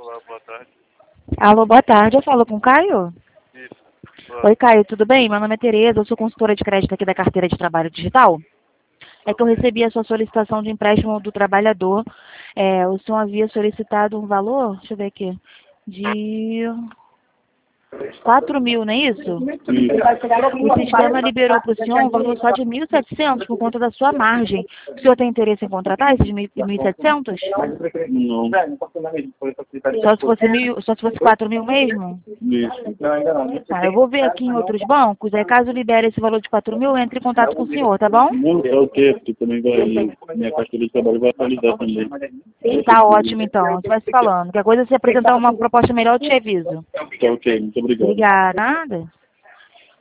Olá, boa tarde. Alô, boa tarde. Eu falo com o Caio? Isso. Oi, Caio, tudo bem? Meu nome é Tereza, eu sou consultora de crédito aqui da carteira de trabalho digital. É que eu recebi a sua solicitação de empréstimo do trabalhador. O senhor havia solicitado um valor, deixa eu ver aqui, de 4.000, não é isso? O sistema liberou para o senhor um valor só de 1.700 por conta da sua margem. O senhor tem interesse em contratar esses 1.700? Não. Só se fosse 4.000 mesmo? Isso. Tá, eu vou ver aqui em outros bancos, aí caso libere esse valor de 4.000, eu entre em contato com o senhor, tá bom? Não é o que? Porque também vai. Minha carteira de trabalho vai atualizar também. Tá ótimo então, a gente vai se falando. Qualquer coisa, se apresentar uma proposta melhor, eu te aviso. Tá ok, muito obrigado. Obrigada. Nada.